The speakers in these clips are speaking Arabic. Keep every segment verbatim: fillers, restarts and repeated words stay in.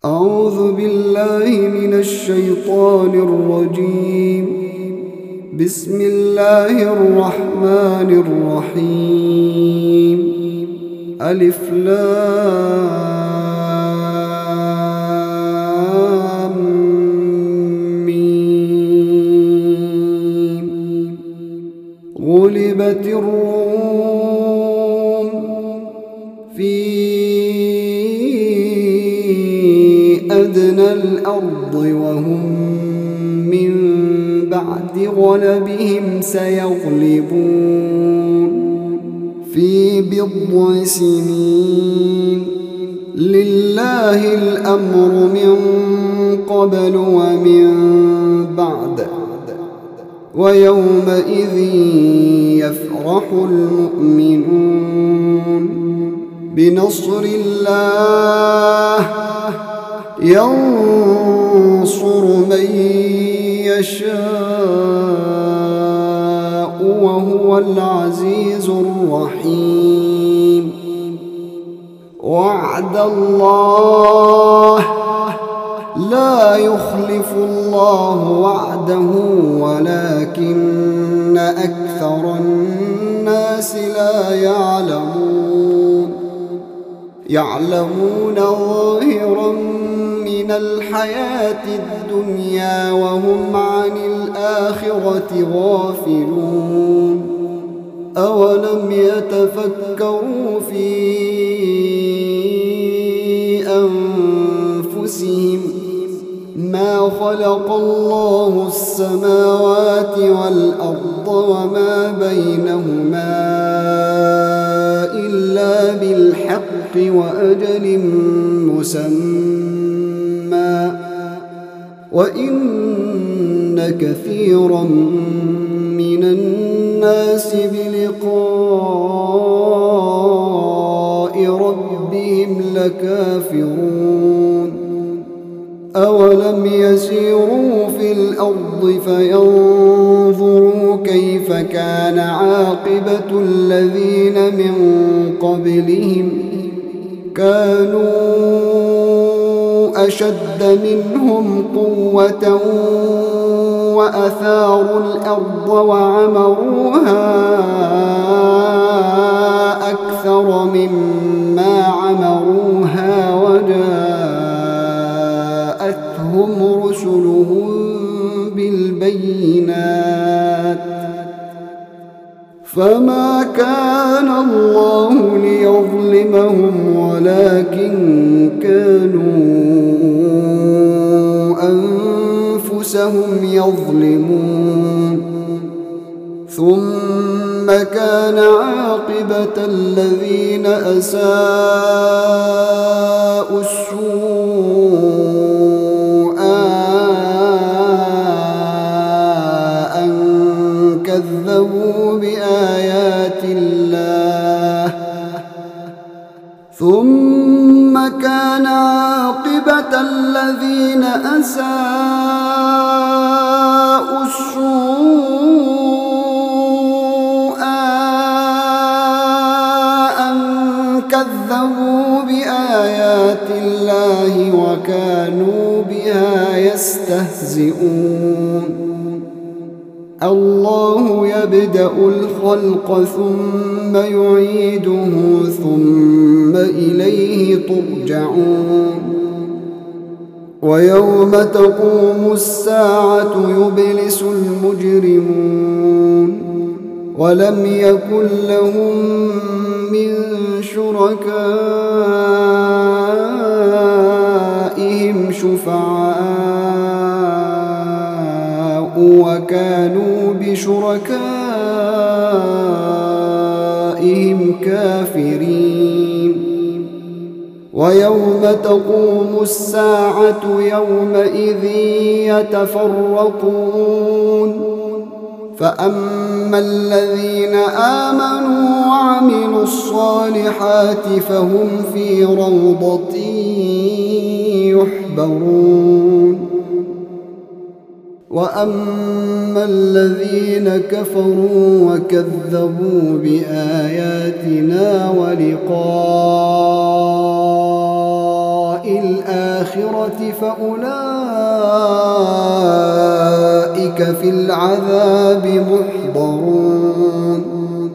أعوذ بالله من الشيطان الرجيم. بسم الله الرحمن الرحيم. ألف لام ميم. غلبت الروم في أدنى الأرض وهم من بعد غلبهم سيغلبون في بضع سنين. لله الأمر من قبل ومن بعد ويومئذ يفرح المؤمنون بنصر الله ينصر من يشاء وهو العزيز الرحيم. وعد الله لا يخلف الله وعده ولكن أكثر الناس لا يعلمون. يعلمون ظاهرا من الحياة الدنيا وهم عن الآخرة غافلون. أولم يتفكروا في أنفسهم ما خلق الله السماوات والأرض وما بينهما إلا بالحق وأجل مسمى وإن كثيرا من الناس بلقاء ربهم لكافرون. أولم يسيروا في الأرض فينظروا كيف كان عاقبة الذين من قبلهم كانوا أشد منهم قوة وأثاروا الأرض وعمروها أكثر مما عمروها وجاءتهم رسلهم بالبينات فما كان الله ليظلمهم ولكن كانوا أنفسهم يظلمون. ثم كان عاقبة الذين أساءوا السوء أن كذبوا بآيات الله ثم كان عاقبة الذين أساءوا السوء أن كذبوا بآيات الله وكانوا بها يستهزئون. الله يبدأ الخلق ثم يعيده ثم إليه ترجعون. ويوم تقوم الساعة يبلس المجرمون ولم يكن لهم من شركائهم شفعاء وكانوا بشركائهم كافرين. ويوم تقوم الساعة يومئذ يتفرقون فأما الذين آمنوا وعملوا الصالحات فهم في روضة يحبرون. وأما الذين كفروا وكذبوا بآياتنا ولقاء الآخرة فأولئك في العذاب محضرون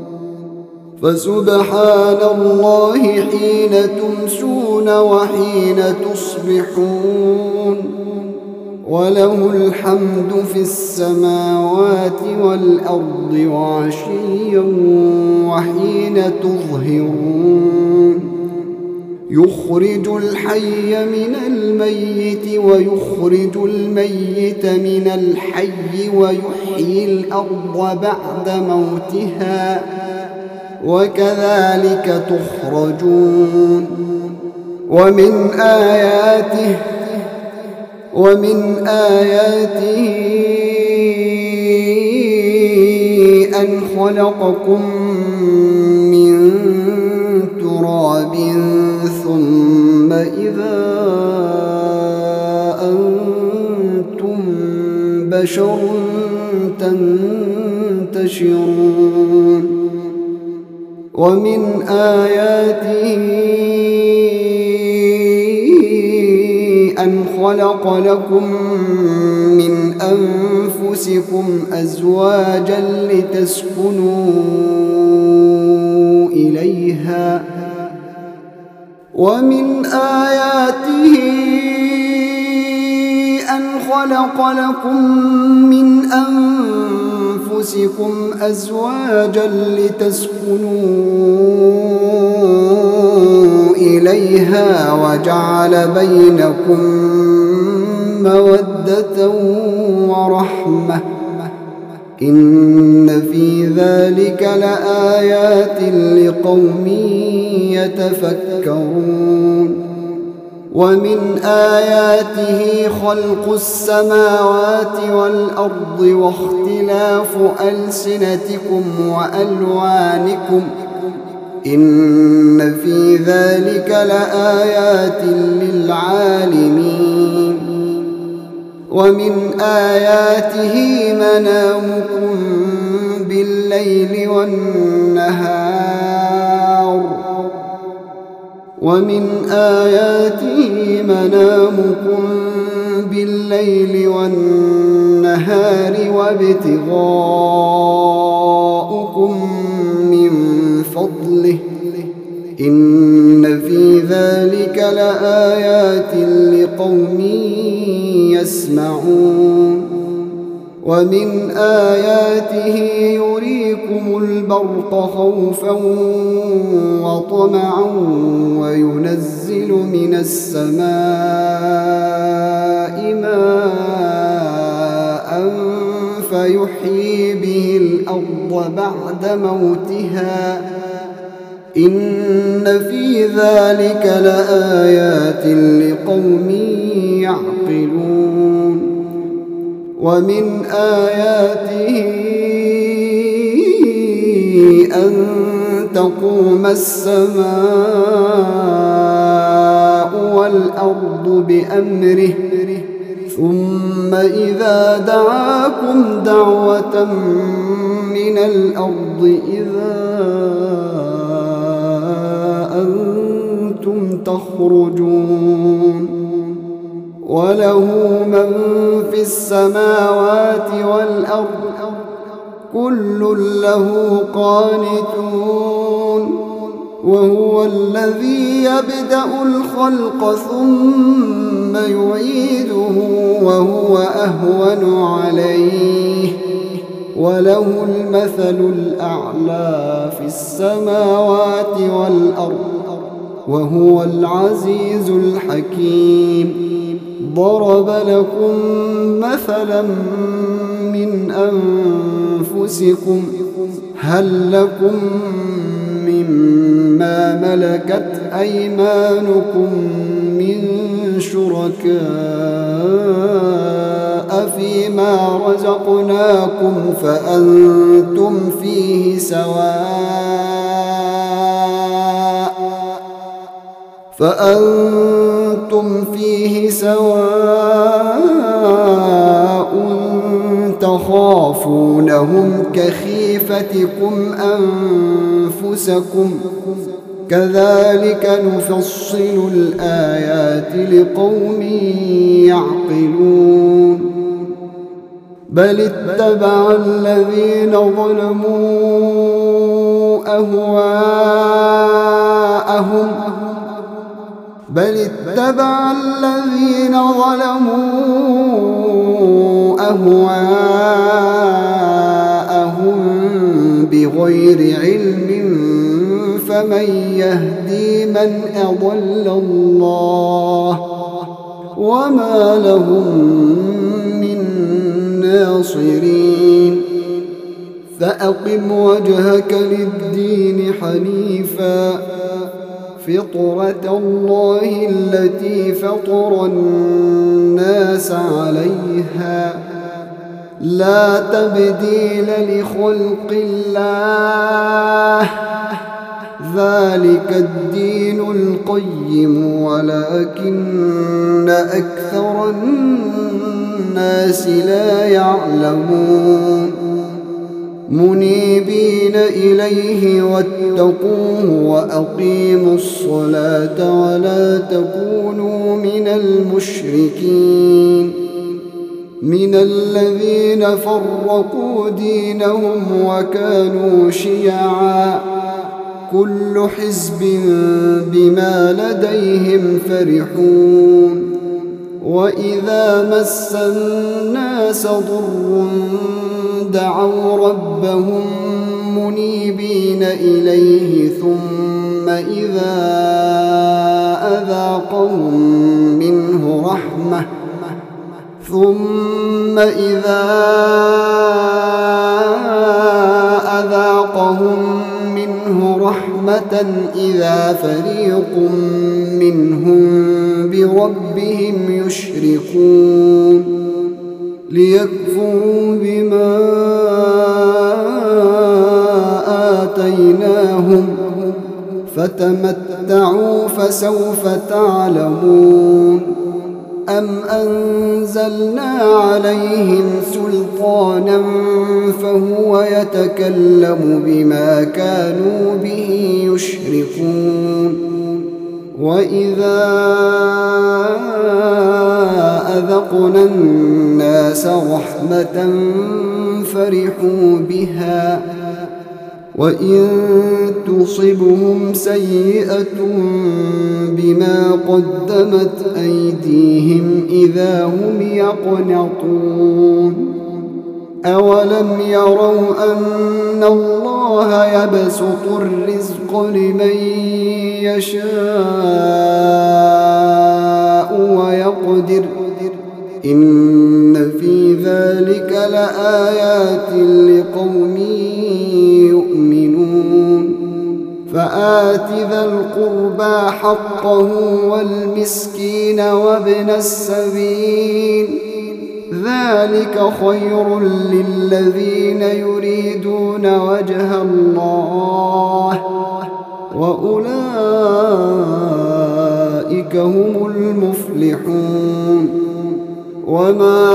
فسبحان الله حين تمسون وحين تصبحون وله الحمد في السماوات والأرض وعشيا وحين تظهرون يخرج الحي من الميت ويخرج الميت من الحي ويحيي الأرض بعد موتها وكذلك تخرجون ومن آياته ومن آياته أن خلقكم من تراب ثم إذا أنتم بشر تنتشرون ومن آياته أن خلق لكم من أنفسكم أزواجا لتسكنوا إليها ومن آياته أن خلق لكم من أنفسكم أزواجا لتسكنوا إليها وجعل بينكم مودة ورحمة إن في ذلك لآيات لقوم يتفكرون ومن آياته خلق السماوات والأرض واختلاف ألسنتكم وألوانكم إن في ذلك لآيات للعالمين ومن آياته منامكم بالليل والنهار ومن آياته منامكم بالليل والنهار وابتغاؤكم من فضله إن في ذلك لآيات لقوم يسمعون ومن آياته يريكم البرق خوفا وطمعا وينزل من السماء ماء فيحيي به الأرض بعد موتها إن في ذلك لآيات لقوم يعقلون ومن آياته أن تقوم السماء والأرض بأمره ثم إذا دعاكم دعوة من الأرض إذا أنتم تخرجون وله من في السماوات والأرض كل له قانتون وهو الذي يبدأ الخلق ثم يعيده وهو أهون عليه وله المثل الأعلى في السماوات والأرض وهو العزيز الحكيم ضرب لكم مثلا من أنفسكم هل لكم مما ملكت أيمانكم من شركاء فيما رزقناكم فأنتم فيه سواء فأنتم فيه سواء تخافونهم كخيفتكم أنفسكم كذلك نفصل الآيات لقوم يعقلون بل اتبع الذين ظلموا أهواءهم بل اتبع الذين ظلموا أهواءهم بغير علم فمن يهدي من أضل الله وما لهم من ناصرين فأقم وجهك للدين حنيفا فطرة الله التي فطر الناس عليها لا تبديل لخلق الله ذلك الدين القيم ولكن أكثر الناس لا يعلمون منيبين إليه واتقوه وأقيموا الصلاة ولا تكونوا من المشركين من الذين فرقوا دينهم وكانوا شيعا كل حزب بما لديهم فرحون وإذا مس الناس ضر دعوا ربهم منيبين إليه ثم إذا أذاقهم منه رحمة ثم إذا أذاقهم منه رحمة إذا فريق منهم بربهم يشركون ليكفروا بما آتيناهم فتمتعوا فسوف تعلمون أم أنزلنا عليهم سلطانا فهو يتكلم بما كانوا به يشركون وإذا أذقنا الناس رحمة فرحوا بها وإن تصبهم سيئة بما قدمت أيديهم إذا هم يقنطون أولم يروا أن الله يبسط الرزق لمن يشاء ويقدر إن في ذلك لآيات لقوم يؤمنون فآت ذا القربى حقه والمسكين وابن السبيل ذلك خير للذين يريدون وجه الله وأولئك هم المفلحون وما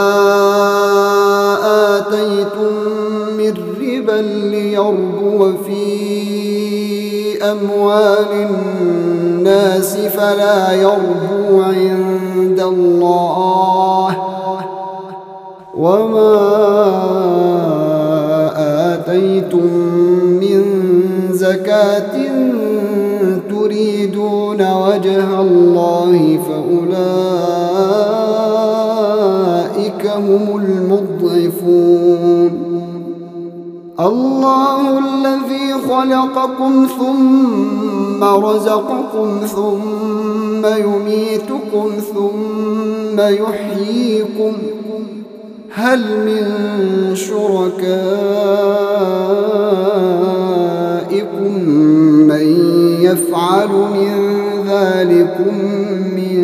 آتيتم من ربا ليربو في أموال الناس فلا يربو عند الله وما آتيتم من زكاة تريدون وجه الله فأولئك هم المضعفون الله الذي خلقكم ثم رزقكم ثم يميتكم ثم يحييكم هل من شركائكم من يفعل من ذلكم من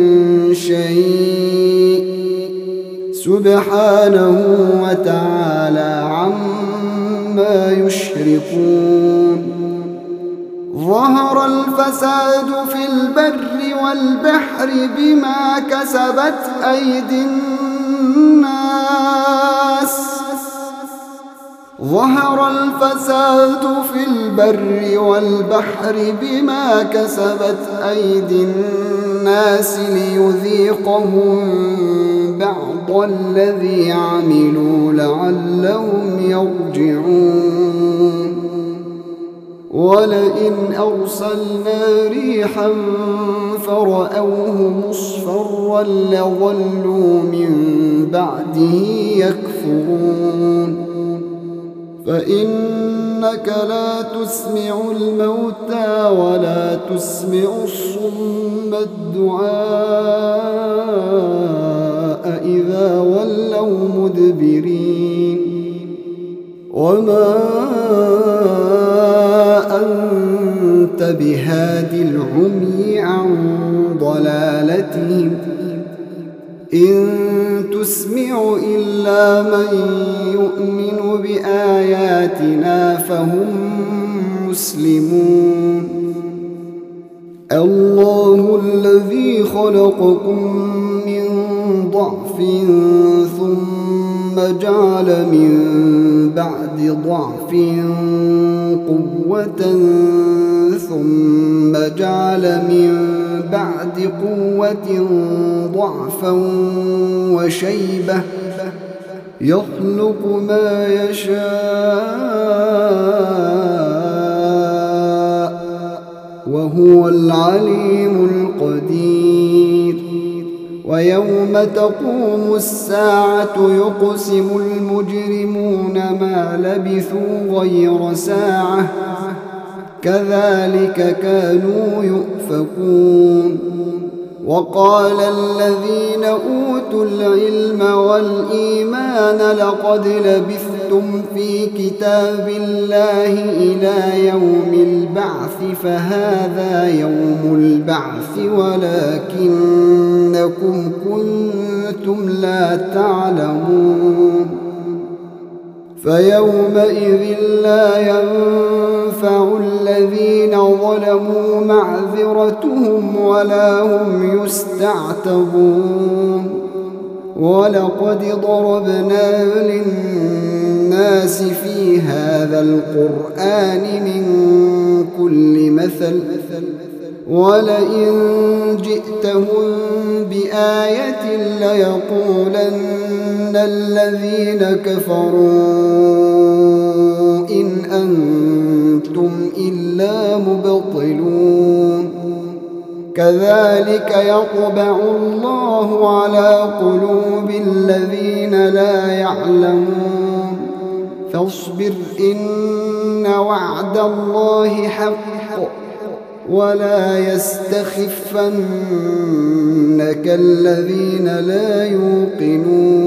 شيء سبحانه وتعالى عما يشركون ظهر الفساد في البر والبحر بما كسبت أيدي الناس ظهر الفساد في البر والبحر بما كسبت أيدي الناس ليذيقهم بعض الذي عملوا لعلهم يرجعون ولئن أرسلنا ريحا فرأوه مصفرا لظلوا من بعده يكفرون فإنك لا تسمع الموتى ولا تسمع الصم الدعاء إذا ولوا مدبرين وما أنت بهاد العمي عن ضلالتهم إن تسمع إلا من يؤمن بآياتنا فهم مسلمون الله الذي خلقكم من ضعف ثم جعل من بعد ضعف قوة ثم جعل من بعد قوة ضعفا وشيبة يخلق ما يشاء وهو العليم القدير ويوم تقوم الساعة يقسم المجرمون ما لبثوا غير ساعة كذلك كانوا يؤفكون وقال الذين أوتوا العلم والإيمان لقد لبثتم في كتاب الله إلى يوم البعث فهذا يوم البعث ولكنكم كنتم لا تعلمون فيومئذ لا ينفع الذين ظلموا معذرتهم ولا هم يستعتبون ولقد ضربنا للناس في هذا القرآن من كل مثل ولئن جئتهم بآية ليقولن الذين كفروا إن أنتم إلا مبطلون كذلك يطبع الله على قلوب الذين لا يعلمون فاصبر إن وعد الله حق ولا يستخفنك الذين لا يوقنون